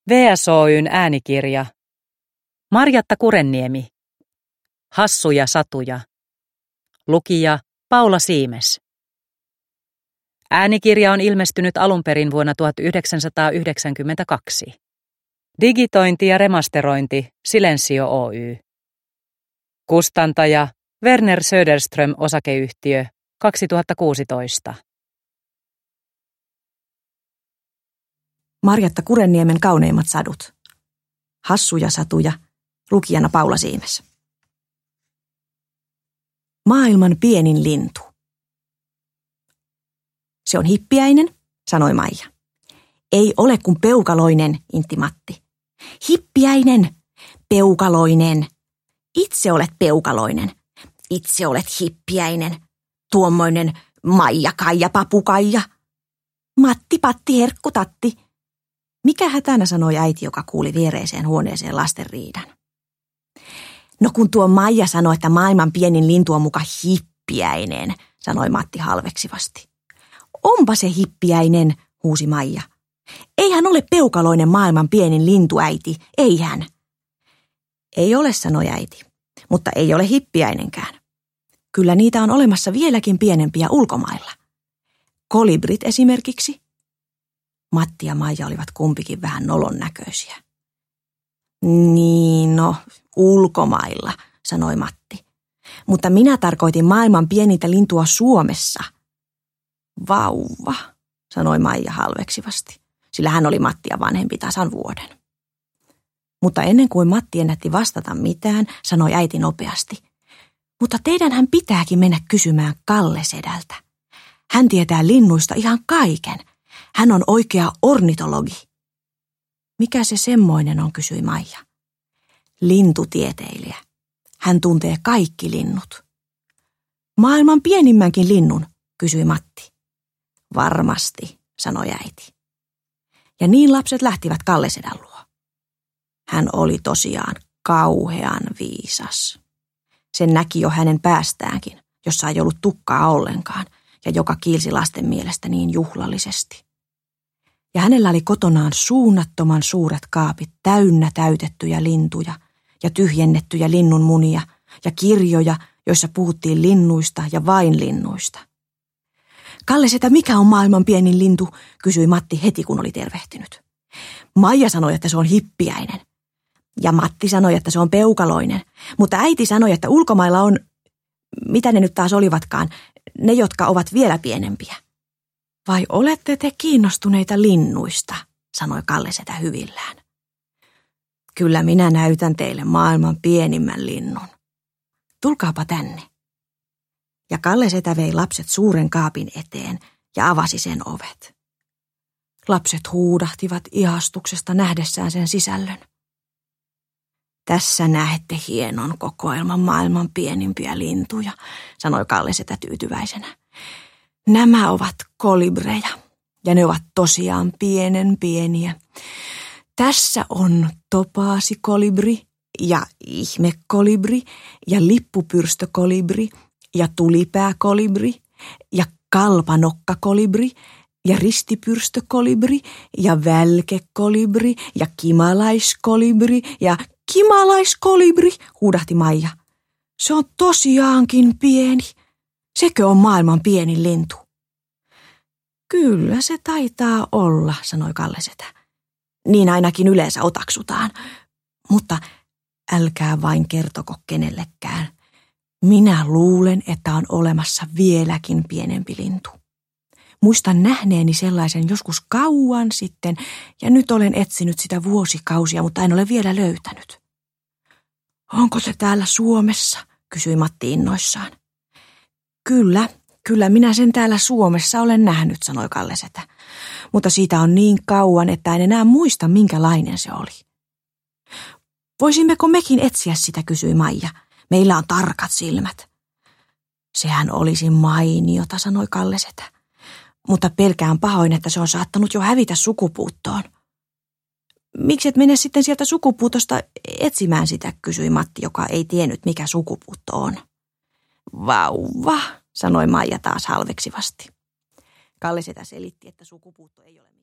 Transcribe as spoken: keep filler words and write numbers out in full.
V S Oy:n äänikirja. Marjatta Kurenniemi. Hassuja satuja. Lukija Paula Siimes. Äänikirja on ilmestynyt alun perin vuonna tuhatyhdeksänsataayhdeksänkymmentäkaksi. Digitointi ja remasterointi Silensio Oy. Kustantaja Werner Söderström Osakeyhtiö kaksituhattakuusitoista. Marjatta Kurenniemen kauneimmat sadut. Hassuja satuja. Lukijana Paula Siimes. Maailman pienin lintu. Se on hippiäinen, sanoi Maija. Ei ole kuin peukaloinen, intti Matti. Hippiäinen, peukaloinen. Itse olet peukaloinen. Itse olet hippiäinen. Tuommoinen Maija Kaija papukaija. Matti Patti Herkku Tatti. Mikä hätänä, sanoi äiti, joka kuuli viereiseen huoneeseen lasten riidan. No kun tuo Maija sanoi, että maailman pienin lintu on muka hippiäinen, sanoi Matti halveksivasti. Onpa se hippiäinen, huusi Maija. Ei hän ole peukaloinen maailman pienin lintu, äiti, ei hän. Ei ole, sanoi äiti, mutta ei ole hippiäinenkään. Kyllä niitä on olemassa vieläkin pienempiä ulkomailla. Kolibrit esimerkiksi. Matti ja Maija olivat kumpikin vähän nolon näköisiä. Niin, no, ulkomailla, sanoi Matti. Mutta minä tarkoitin maailman pienintä lintua Suomessa. Vauva, sanoi Maija halveksivasti, sillä hän oli Mattia vanhempi tasan vuoden. Mutta ennen kuin Matti ennätti vastata mitään, sanoi äiti nopeasti. Mutta teidänhän pitääkin mennä kysymään Kalle sedältä. Hän tietää linnuista ihan kaiken. Hän on oikea ornitologi. Mikä se semmoinen on, kysyi Maija. Lintutieteilijä. Hän tuntee kaikki linnut. Maailman pienimmänkin linnun, kysyi Matti. Varmasti, sanoi äiti. Ja niin lapset lähtivät Kalle sedän luo. Hän oli tosiaan kauhean viisas. Sen näki jo hänen päästäänkin, jossa ei ollut tukkaa ollenkaan ja joka kiilsi lasten mielestä niin juhlallisesti. Ja hänellä oli kotonaan suunnattoman suuret kaapit täynnä täytettyjä lintuja ja tyhjennettyjä linnunmunia ja kirjoja, joissa puhuttiin linnuista ja vain linnuista. Kalle setä, mikä on maailman pienin lintu, kysyi Matti heti, kun oli tervehtynyt. Maija sanoi, että se on hippiäinen. Ja Matti sanoi, että se on peukaloinen. Mutta äiti sanoi, että ulkomailla on, mitä ne nyt taas olivatkaan, ne, jotka ovat vielä pienempiä. Vai olette te kiinnostuneita linnuista, sanoi Kalle setä hyvillään. Kyllä minä näytän teille maailman pienimmän linnun. Tulkaapa tänne. Ja Kalle setä vei lapset suuren kaapin eteen ja avasi sen ovet. Lapset huudahtivat ihastuksesta nähdessään sen sisällön. Tässä näette hienon kokoelman maailman pienimpiä lintuja, sanoi Kalle setä tyytyväisenä. Nämä ovat kolibreja, ja ne ovat tosiaan pienen pieniä. Tässä on topaasikolibri ja ihmekolibri ja lippupyrstökolibri ja tulipääkolibri ja kalpanokkakolibri ja ristipyrstökolibri ja välkekolibri ja kimalaiskolibri ja kimalaiskolibri, huudahti Maija. Se on tosiaankin pieni. Sekö on maailman pienin lintu? Kyllä se taitaa olla, sanoi Kalle setä. Niin ainakin yleensä otaksutaan. Mutta älkää vain kertoko kenellekään. Minä luulen, että on olemassa vieläkin pienempi lintu. Muistan nähneeni sellaisen joskus kauan sitten, ja nyt olen etsinyt sitä vuosikausia, mutta en ole vielä löytänyt. Onko se täällä Suomessa? Kysyi Matti innoissaan. Kyllä, kyllä minä sen täällä Suomessa olen nähnyt, sanoi Kalle setä. Mutta siitä on niin kauan, että en enää muista, minkälainen se oli. Voisimmeko mekin etsiä sitä, kysyi Maija. Meillä on tarkat silmät. Sehän olisi mainiota, sanoi Kalle setä. Mutta pelkään pahoin, että se on saattanut jo hävitä sukupuuttoon. Miksi et mene sitten sieltä sukupuutosta etsimään sitä, kysyi Matti, joka ei tiennyt, mikä sukupuutto on. Vauva, sanoi Maija taas halveksivasti. Kalle setä selitti, että sukupuutto ei ole